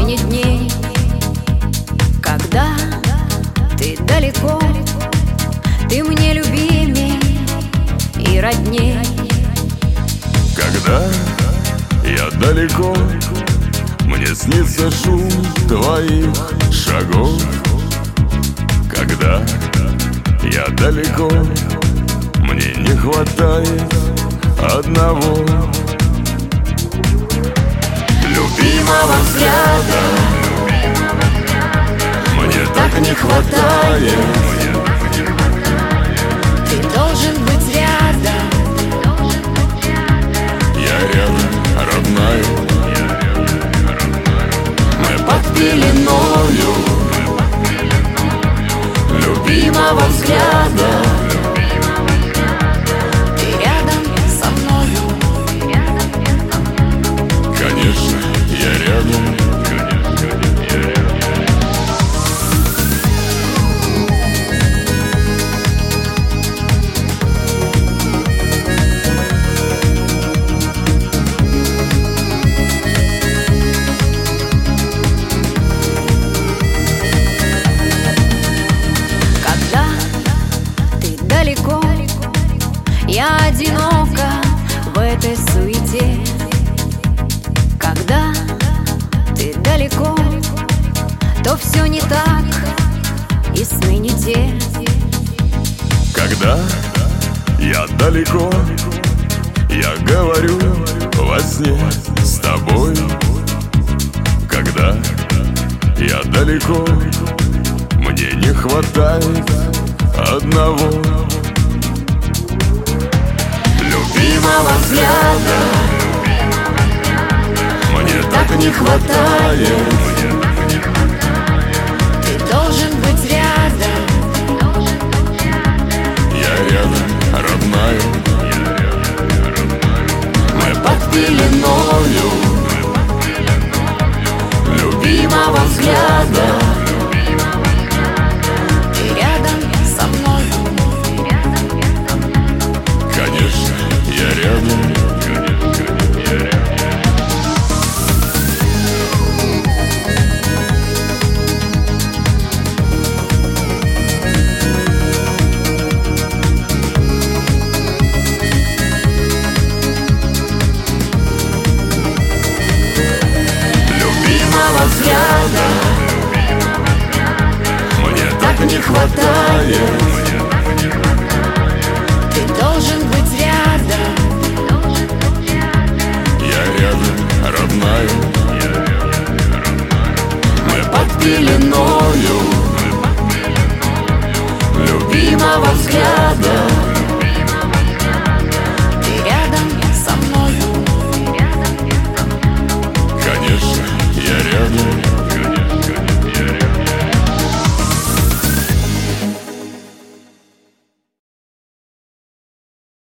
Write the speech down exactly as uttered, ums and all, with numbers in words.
сотни дней, когда ты далеко, ты мне любимей и родней. Когда я далеко, мне снится шум твоих шагов. Когда я далеко, мне не хватает одного любимого взгляда. Мне так не хватает. Ты должен быть рядом. Я рядом, родная. Мы под пеленою любимого взгляда. Ты рядом со мною. Конечно, я рядом. Далеко, я одинока в этой суете. Когда ты далеко, то все не так, и сны не те. Когда я далеко, я говорю во сне с тобой. Когда я далеко, мне не хватает одного любимого взгляда. Мне так не хватает. Ты должен быть рядом.